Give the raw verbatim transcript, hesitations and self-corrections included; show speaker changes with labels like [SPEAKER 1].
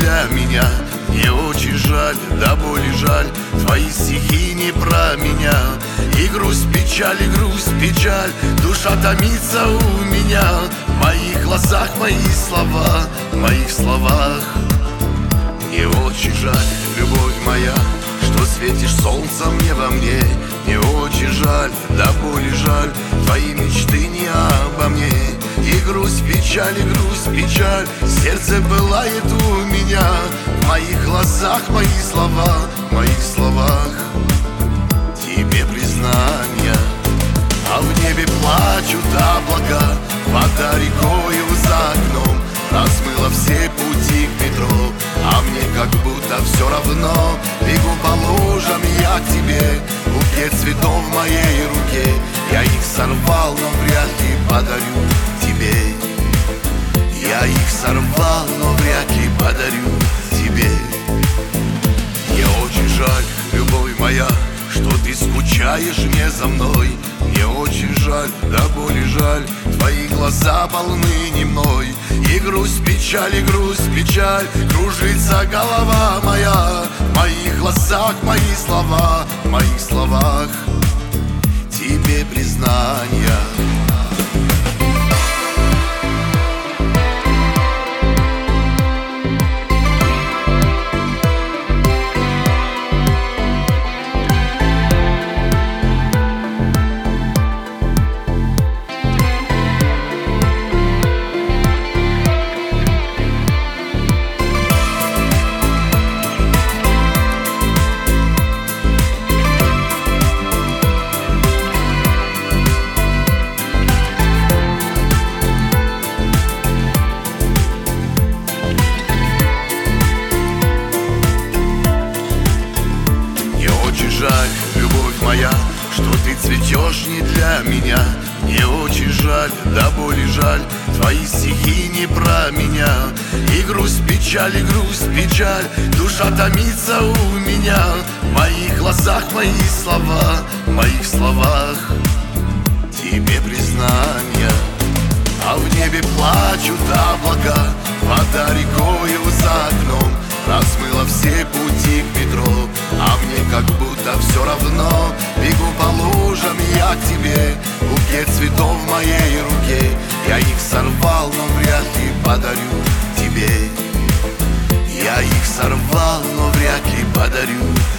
[SPEAKER 1] для меня. Мне очень жаль, да боли жаль, твои стихи не про меня. И грусть, печаль, и грусть, печаль, душа томится у меня. В моих глазах мои слова, в моих словах. Мне очень жаль, любовь моя, что светишь солнцем мне во мне. Мне очень жаль, да боли жаль, твои мечты не обо мне. И грусть, печаль, и грусть, печаль, сердце пылает у меня. В моих глазах мои слова, в моих словах тебе признания. А в небе плачут облака, вода рекою за окном размыла все пути к метро. А мне как будто все равно, бегу по лужам я к тебе. Букет цветов в моей руке, я их сорвал, но вряд ли подарю тебе. Я их сорвал, но вряд ли подарю тебе. Мне очень жаль, любовь моя, что ты скучаешь не за мной. Мне очень жаль, да боли жаль, твои глаза полны не мной. И грусть, печаль, и грусть, печаль, кружится голова моя. В моих глазах мои слова, в моих словах тебе признания. Жаль, любовь моя, что ты цветешь не для меня. Мне очень жаль, да боли жаль, твои стихи не про меня. И грусть, печаль, и грусть, печаль, душа томится у меня. В моих глазах мои слова, в моих словах тебе признания. А в небе плачут облака, вода рекою за окном размыла все пути к метро. А мне как будто все равно, бегу по лужам я к тебе. Букет цветов в моей руке, я их сорвал, но вряд ли подарю тебе. Я их сорвал, но вряд ли подарю